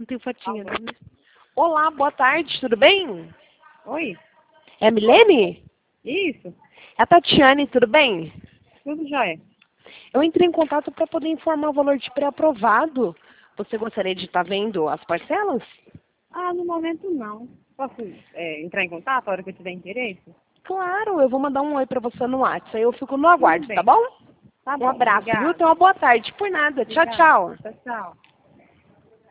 tem fotinha, né? Olá, boa tarde, tudo bem? Oi? É a Milene? Isso? É a Tatiane, tudo bem? Tudo jóia. Eu entrei em contato para poder informar o valor de pré-aprovado. Você gostaria de estar vendo as parcelas? Ah, no momento não. Posso entrar em contato a hora que eu tiver interesse? Claro, eu vou mandar um oi para você no WhatsApp. Aí eu fico no Tudo aguardo, tá bem. bom? Tá Um bom, abraço, viu? obrigada. Tenha uma boa tarde. Por nada. Tchau, Obrigada. tchau. Tchau, tchau.